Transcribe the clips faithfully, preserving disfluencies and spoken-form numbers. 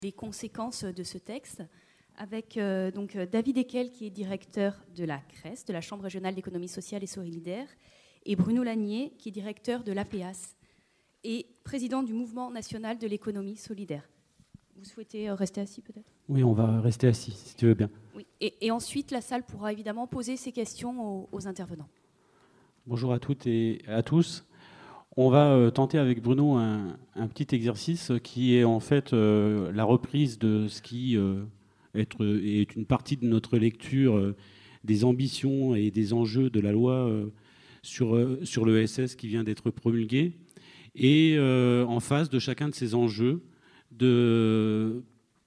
les conséquences de ce texte avec euh, donc, David Eckel, qui est directeur de la C R E S, de la Chambre régionale d'économie sociale et solidaire, et Bruno Lanier, qui est directeur de l'A P A S et président du Mouvement national de l'économie solidaire. Vous souhaitez rester assis peut-être ? Oui, on va rester assis, si tu veux bien. Oui. Et, et ensuite, la salle pourra évidemment poser ses questions aux, aux intervenants. Bonjour à toutes et à tous. On va euh, tenter avec Bruno un, un petit exercice qui est en fait euh, la reprise de ce qui euh, être, est une partie de notre lecture euh, des ambitions et des enjeux de la loi euh, sur, euh, sur l'E S S qui vient d'être promulguée. Et euh, en face de chacun de ces enjeux, de,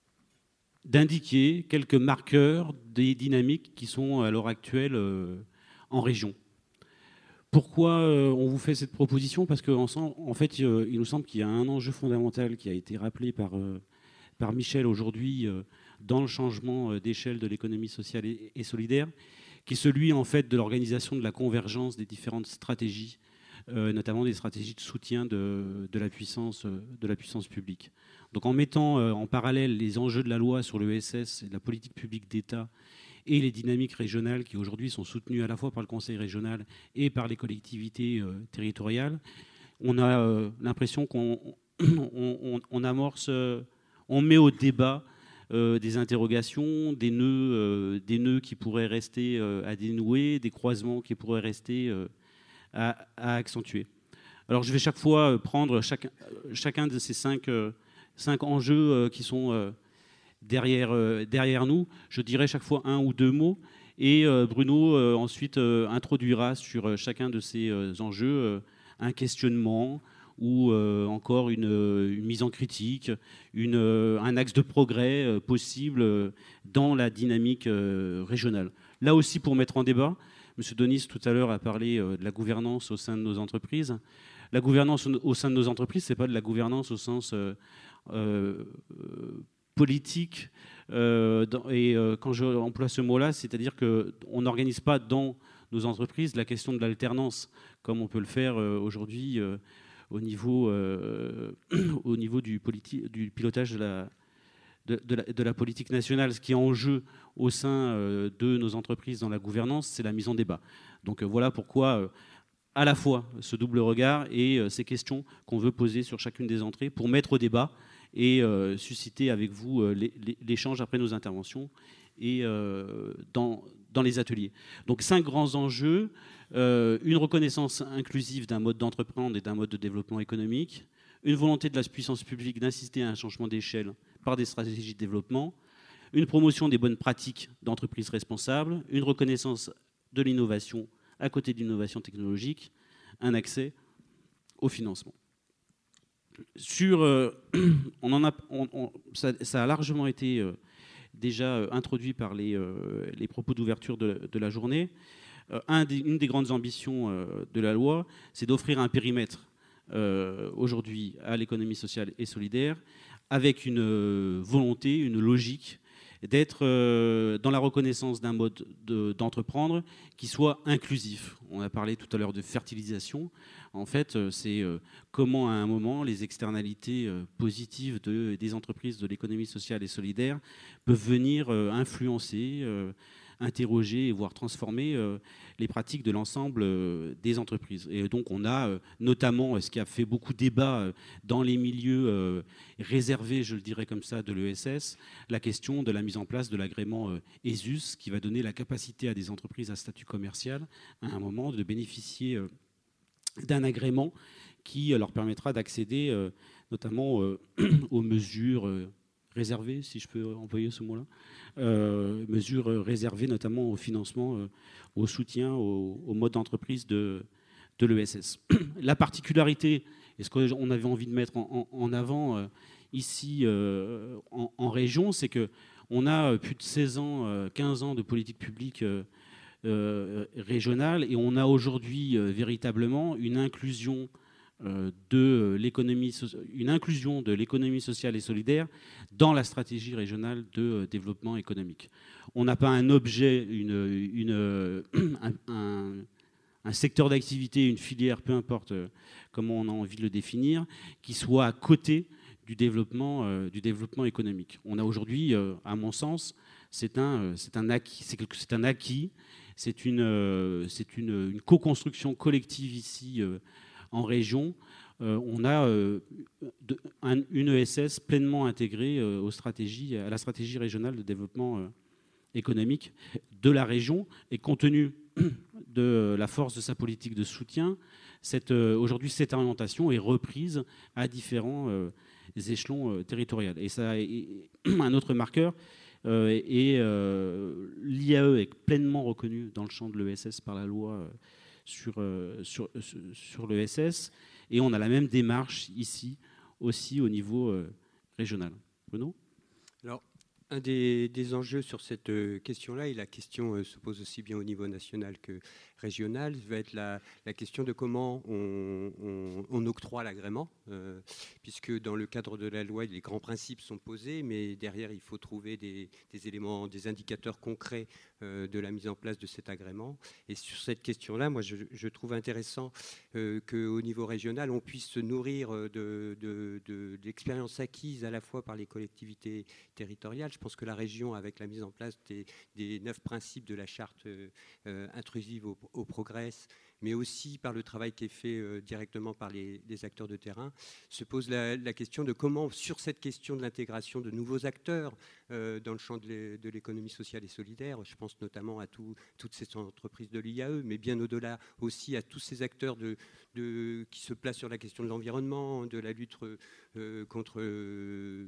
d'indiquer quelques marqueurs des dynamiques qui sont à l'heure actuelle euh, en région. Pourquoi euh, on vous fait cette proposition ? Parce qu'en en fait, euh, il nous semble qu'il y a un enjeu fondamental qui a été rappelé par, euh, par Michel aujourd'hui euh, dans le changement d'échelle de l'économie sociale et, et solidaire, qui est celui en fait de l'organisation de la convergence des différentes stratégies, euh, notamment des stratégies de soutien de, de, la puissance, de la puissance publique. Donc en mettant euh, en parallèle les enjeux de la loi sur l'E S S et de la politique publique d'État et les dynamiques régionales qui aujourd'hui sont soutenues à la fois par le Conseil régional et par les collectivités euh, territoriales, on a euh, l'impression qu'on on, on, on amorce, euh, on met au débat euh, des interrogations, des nœuds, euh, des nœuds qui pourraient rester euh, à dénouer, des croisements qui pourraient rester euh, à, à accentuer. Alors je vais chaque fois prendre chaque, chacun de ces cinq, euh, cinq enjeux euh, qui sont... Euh, Derrière, euh, derrière nous, je dirai chaque fois un ou deux mots et euh, Bruno euh, ensuite euh, introduira sur euh, chacun de ces euh, enjeux euh, un questionnement ou euh, encore une, une mise en critique, une, euh, un axe de progrès euh, possible euh, dans la dynamique euh, régionale. Là aussi, pour mettre en débat, M. Donis tout à l'heure a parlé euh, de la gouvernance au sein de nos entreprises. La gouvernance au sein de nos entreprises, ce n'est pas de la gouvernance au sens... Euh, euh, politique, euh, dans, et euh, quand je emploie ce mot-là, c'est-à-dire qu'on n'organise pas dans nos entreprises la question de l'alternance, comme on peut le faire euh, aujourd'hui euh, au niveau, euh, au niveau du, politi- du pilotage de la, de, de, la, de la politique nationale. Ce qui est en jeu au sein euh, de nos entreprises dans la gouvernance, c'est la mise en débat. Donc euh, voilà pourquoi... Euh, à la fois ce double regard et euh, ces questions qu'on veut poser sur chacune des entrées pour mettre au débat et euh, susciter avec vous euh, l'échange après nos interventions et euh, dans, dans les ateliers. Donc cinq grands enjeux, euh, une reconnaissance inclusive d'un mode d'entreprendre et d'un mode de développement économique, une volonté de la puissance publique d'insister à un changement d'échelle par des stratégies de développement, une promotion des bonnes pratiques d'entreprises responsables, une reconnaissance de l'innovation à côté de l'innovation technologique, un accès au financement. Sur, euh, on en a, on, on, ça, ça a largement été euh, déjà euh, introduit par les, euh, les propos d'ouverture de, de la journée. Euh, un des, une des grandes ambitions euh, de la loi, c'est d'offrir un périmètre euh, aujourd'hui à l'économie sociale et solidaire avec une euh, volonté, une logique d'être euh, dans la reconnaissance d'un mode de, d'entreprendre qui soit inclusif. On a parlé tout à l'heure de fertilisation. En fait, euh, c'est euh, comment à un moment les externalités euh, positives de, des entreprises de l'économie sociale et solidaire peuvent venir euh, influencer, euh, interroger et voire transformer euh, les pratiques de l'ensemble euh, des entreprises. Et donc on a euh, notamment euh, ce qui a fait beaucoup débat euh, dans les milieux euh, réservés, je le dirais comme ça, de l'E S S, la question de la mise en place de l'agrément euh, E S U S qui va donner la capacité à des entreprises à statut commercial à un moment de bénéficier euh, d'un agrément qui euh, leur permettra d'accéder euh, notamment euh, aux mesures euh, réservées, si je peux employer ce mot-là, Euh, mesures réservées notamment au financement, euh, au soutien, au, au mode d'entreprise de, de l'E S S. La particularité, et ce qu'on avait envie de mettre en, en, en avant euh, ici euh, en, en région, c'est qu'on a plus de seize ans, euh, quinze ans de politique publique euh, euh, régionale et on a aujourd'hui euh, véritablement une inclusion de l'économie, une inclusion de l'économie sociale et solidaire dans la stratégie régionale de développement économique. On n'a pas un objet, une, une, un, un, un secteur d'activité, une filière, peu importe comment on a envie de le définir, qui soit à côté du développement, euh, du développement économique. On a aujourd'hui, euh, à mon sens, c'est un, c'est un acquis, c'est, quelque, c'est un acquis, c'est une, euh, c'est une, une co-construction collective ici euh, en région. Euh, on a euh, de, un, une E S S pleinement intégrée euh, aux stratégies, à la stratégie régionale de développement euh, économique de la région, et compte tenu de la force de sa politique de soutien, cette, euh, aujourd'hui cette orientation est reprise à différents euh, échelons euh, territoriaux. Et ça, et, un autre marqueur, euh, et euh, l'I A E est pleinement reconnu dans le champ de l'E S S par la loi euh, sur, euh, sur, sur l'E S S, et on a la même démarche ici aussi au niveau euh, régional. Bruno ? Alors, un des, des enjeux sur cette question-là, et la question euh, se pose aussi bien au niveau national que régional, va être la, la question de comment on, on, on octroie l'agrément, euh, puisque dans le cadre de la loi, les grands principes sont posés, mais derrière, il faut trouver des, des éléments, des indicateurs concrets euh, de la mise en place de cet agrément. Et sur cette question-là, moi, je, je trouve intéressant euh, qu'au niveau régional, on puisse se nourrir de, de, de, d'expériences acquises à la fois par les collectivités territoriales. Je pense que la région, avec la mise en place des, des neuf principes de la charte euh, intrusive au, au progrès, mais aussi par le travail qui est fait euh, directement par les, les acteurs de terrain, se pose la, la question de comment, sur cette question de l'intégration de nouveaux acteurs euh, dans le champ de l'économie sociale et solidaire, je pense notamment à tout, toutes ces entreprises de l'I A E, mais bien au-delà aussi à tous ces acteurs de, de, qui se placent sur la question de l'environnement, de la lutte euh, contre euh,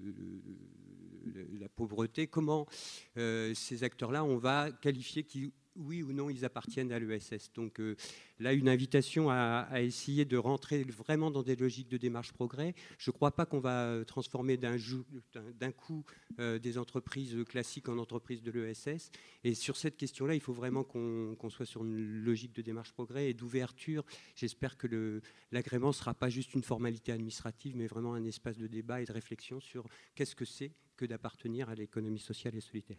la pauvreté, comment euh, ces acteurs-là, on va qualifier qui, oui ou non, ils appartiennent à l'E S S. Donc euh, là, une invitation à, à essayer de rentrer vraiment dans des logiques de démarche progrès. Je ne crois pas qu'on va transformer d'un, d'un coup euh, des entreprises classiques en entreprises de l'E S S. Et sur cette question-là, il faut vraiment qu'on, qu'on soit sur une logique de démarche progrès et d'ouverture. J'espère que le, l'agrément ne sera pas juste une formalité administrative, mais vraiment un espace de débat et de réflexion sur qu'est-ce que c'est que d'appartenir à l'économie sociale et solidaire.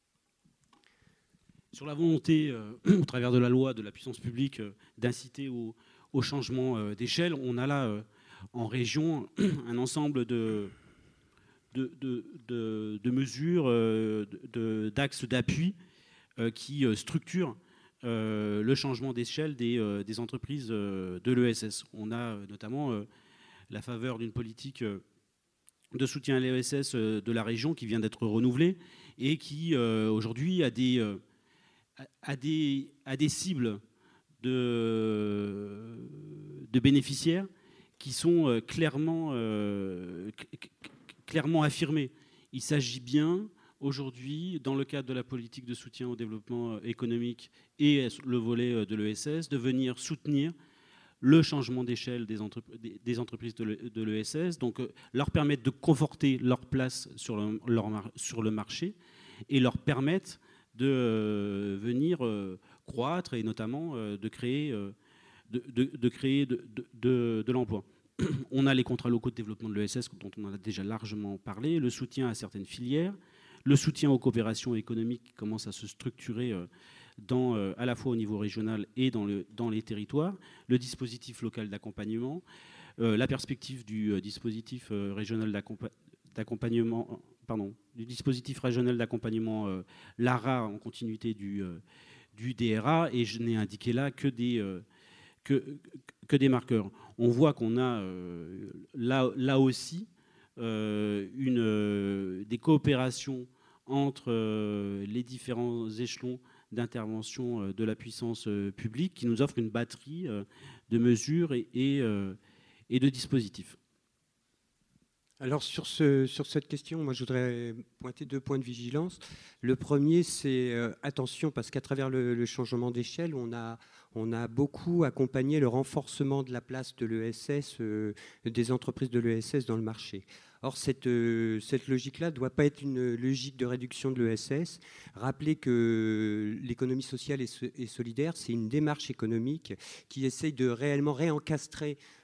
Sur la volonté, euh, au travers de la loi, de la puissance publique, euh, d'inciter au, au changement euh, d'échelle, on a là, euh, en région, un ensemble de, de, de, de, de mesures, euh, de, d'axes d'appui euh, qui euh, structurent euh, le changement d'échelle des, euh, des entreprises euh, de l'E S S. On a euh, notamment euh, la faveur d'une politique euh, de soutien à l'E S S euh, de la région qui vient d'être renouvelée et qui, euh, aujourd'hui, a des... Euh, À des, à des cibles de, de bénéficiaires qui sont clairement, euh, clairement affirmées. Il s'agit bien aujourd'hui, dans le cadre de la politique de soutien au développement économique et le volet de l'E S S, de venir soutenir le changement d'échelle des, entrep- des entreprises de l'E S S, donc leur permettre de conforter leur place sur le, leur mar- sur le marché et leur permettre de euh, venir euh, croître et notamment euh, de créer, euh, de, de, de, créer de, de, de, de l'emploi. On a les contrats locaux de développement de l'E S S dont on en a déjà largement parlé, le soutien à certaines filières, le soutien aux coopérations économiques qui commencent à se structurer euh, dans, euh, à la fois au niveau régional et dans, le, dans les territoires, le dispositif local d'accompagnement, euh, la perspective du euh, dispositif euh, régional d'accompa- d'accompagnement... Pardon, du dispositif régional d'accompagnement euh, l'ARA en continuité du, euh, du D R A, et je n'ai indiqué là que des, euh, que, que des marqueurs. On voit qu'on a euh, là, là aussi euh, une, euh, des coopérations entre euh, les différents échelons d'intervention euh, de la puissance euh, publique qui nous offrent une batterie euh, de mesures et, et, euh, et de dispositifs. Alors sur, ce, sur cette question, moi je voudrais pointer deux points de vigilance. Le premier, c'est euh, attention, parce qu'à travers le, le changement d'échelle, on a, on a beaucoup accompagné le renforcement de la place de l'E S S, euh, des entreprises de l'E S S dans le marché. Or, cette, euh, cette logique-là ne doit pas être une logique de réduction de l'E S S. Rappelez que l'économie sociale et, so- et solidaire, c'est une démarche économique qui essaye de réellement réencastrer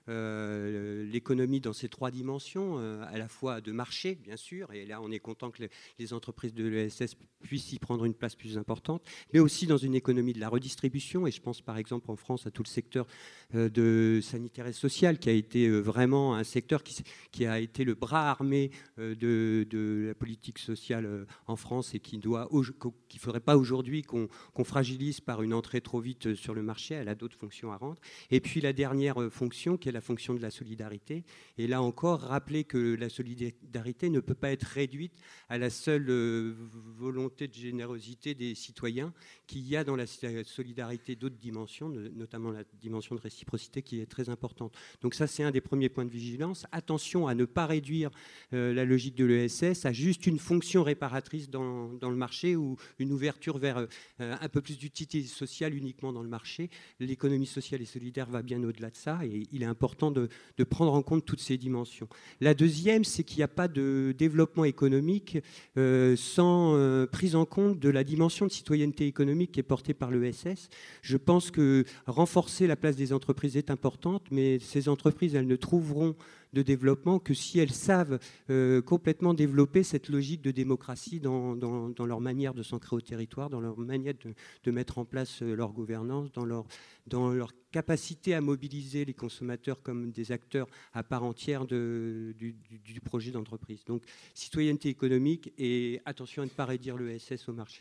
euh, l'économie dans ses trois dimensions, euh, à la fois de marché, bien sûr, et là on est content que les, les entreprises de l'E S S puissent y prendre une place plus importante, mais aussi dans une économie de la redistribution, et je pense par exemple en France à tout le secteur euh, de sanitaire et social, qui a été euh, vraiment un secteur qui, qui a été le bras armé euh, de, de la politique sociale euh, en France, et qui doit, qu'il ne faudrait pas aujourd'hui qu'on qu'on fragilise par une entrée trop vite sur le marché. Elle a d'autres fonctions à rendre. Et puis la dernière fonction, qui est la fonction de la solidarité. Et là encore, rappeler que la solidarité ne peut pas être réduite à la seule volonté de générosité des citoyens, qu'il y a dans la solidarité d'autres dimensions, notamment la dimension de réciprocité qui est très importante. Donc ça, c'est un des premiers points de vigilance. Attention à ne pas réduire euh, la logique de l'E S S à juste une fonction réparatrice dans, dans le marché, ou une ouverture vers euh, un peu plus d'utilité sociale uniquement dans le marché. L'économie sociale et solidaire va bien au-delà de ça, et il est important de, de prendre en compte toutes ces dimensions. La deuxième, c'est qu'il n'y a pas de développement économique euh, sans euh, prise en compte de la dimension de citoyenneté économique qui est portée par l'E S S. Je pense que renforcer la place des entreprises est importante, mais ces entreprises, elles ne trouveront de développement que si elles savent euh, complètement développer cette logique de démocratie dans, dans, dans leur manière de s'ancrer au territoire, dans leur manière de, de mettre en place leur gouvernance, dans leur, dans leur capacité à mobiliser les consommateurs comme des acteurs à part entière de, du, du, du projet d'entreprise. Donc, citoyenneté économique et attention à ne pas réduire l'E S S au marché.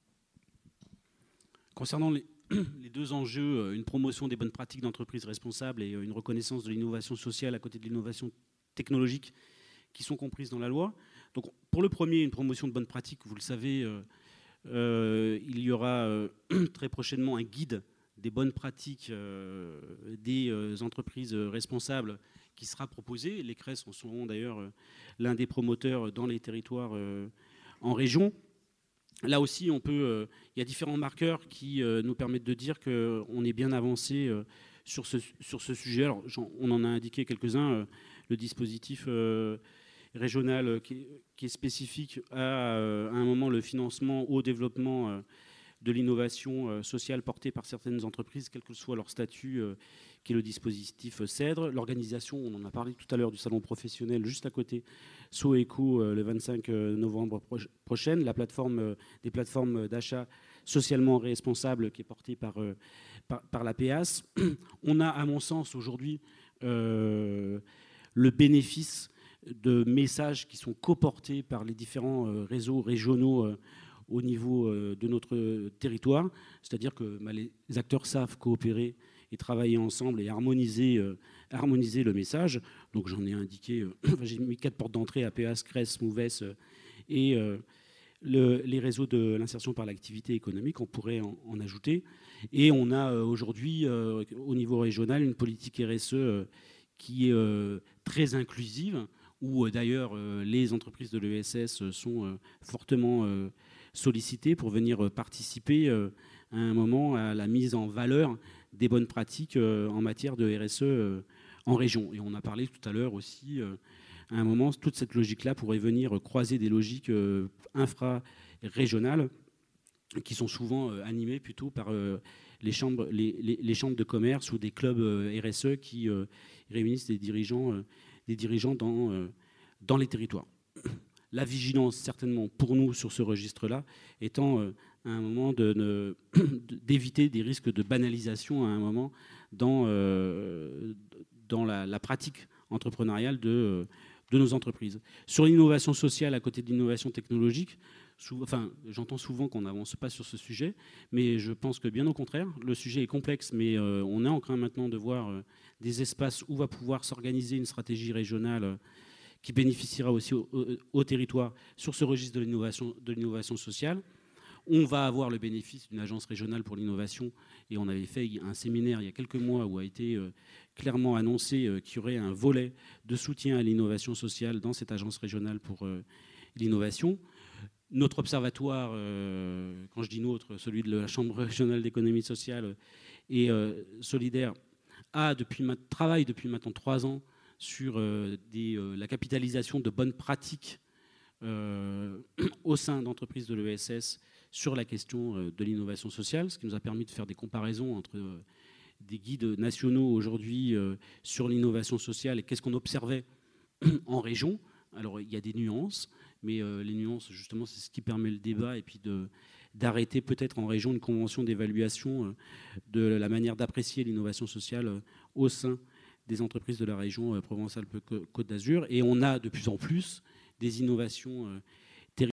Concernant les, les deux enjeux, une promotion des bonnes pratiques d'entreprise responsables et une reconnaissance de l'innovation sociale à côté de l'innovation technologique qui sont comprises dans la loi. Donc, pour le premier, une promotion de bonnes pratiques, vous le savez, euh, euh, il y aura euh, très prochainement un guide des bonnes pratiques euh, des euh, entreprises responsables qui sera proposé. Les C R E S en seront d'ailleurs euh, l'un des promoteurs dans les territoires euh, en région. Là aussi, on peut, euh, il y a différents marqueurs qui euh, nous permettent de dire qu'on est bien avancé euh, sur, ce, sur ce sujet. Alors, on en a indiqué quelques-uns. Euh, le dispositif euh, régional euh, qui, qui est spécifique à, euh, à un moment le financement au développement euh, de l'innovation euh, sociale portée par certaines entreprises, quel que soit leur statut, euh, qui est le dispositif CEDRE. L'organisation, on en a parlé tout à l'heure, du salon professionnel juste à côté, Soeco, euh, le vingt-cinq novembre pro- prochaine, la plateforme euh, des plateformes d'achat socialement responsables qui est portée par, euh, par, par l'A P A S. On a, à mon sens, aujourd'hui, euh, le bénéfice de messages qui sont coportés par les différents euh, réseaux régionaux euh, au niveau euh, de notre territoire, c'est-à-dire que bah, les acteurs savent coopérer et travailler ensemble et harmoniser, euh, harmoniser le message. Donc j'en ai indiqué, euh, j'ai mis quatre portes d'entrée, A P A S, C R E S, Mouves euh, et euh, le, les réseaux de l'insertion par l'activité économique, on pourrait en, en ajouter. Et on a euh, aujourd'hui, euh, au niveau régional, une politique R S E euh, qui est euh, très inclusive, où euh, d'ailleurs euh, les entreprises de l'E S S sont euh, fortement euh, sollicitées pour venir euh, participer euh, à un moment à la mise en valeur des bonnes pratiques euh, en matière de R S E euh, en région. Et on a parlé tout à l'heure aussi, euh, à un moment, toute cette logique-là pourrait venir croiser des logiques euh, infra-régionales qui sont souvent euh, animées plutôt par euh, les, chambres, les, les, les chambres de commerce ou des clubs euh, R S E qui euh, réunissent des dirigeants, euh, des dirigeants dans, euh, dans les territoires. La vigilance, certainement, pour nous, sur ce registre-là, étant euh, à un moment de ne, d'éviter des risques de banalisation à un moment dans, euh, dans la, la pratique entrepreneuriale de, de nos entreprises. Sur l'innovation sociale à côté de l'innovation technologique, souvent, enfin, j'entends souvent qu'on n'avance pas sur ce sujet, mais je pense que bien au contraire, le sujet est complexe, mais euh, on est en train maintenant de voir euh, des espaces où va pouvoir s'organiser une stratégie régionale euh, qui bénéficiera aussi au, au, au territoire sur ce registre de l'innovation, de l'innovation sociale. On va avoir le bénéfice d'une agence régionale pour l'innovation, et on avait fait un séminaire il y a quelques mois où a été euh, clairement annoncé euh, qu'il y aurait un volet de soutien à l'innovation sociale dans cette agence régionale pour euh, l'innovation. Notre observatoire, euh, quand je dis notre, celui de la Chambre régionale d'économie sociale et euh, solidaire, a depuis, travaille depuis maintenant trois ans sur euh, des, euh, la capitalisation de bonnes pratiques euh, au sein d'entreprises de l'E S S sur la question euh, de l'innovation sociale, ce qui nous a permis de faire des comparaisons entre euh, des guides nationaux aujourd'hui euh, sur l'innovation sociale et qu'est-ce qu'on observait en région. Alors, il y a des nuances, mais euh, les nuances, justement, c'est ce qui permet le débat et puis de, d'arrêter peut-être en région une convention d'évaluation euh, de la manière d'apprécier l'innovation sociale euh, au sein des entreprises de la région euh, Provence-Alpes-Côte d'Azur. Et on a de plus en plus des innovations euh,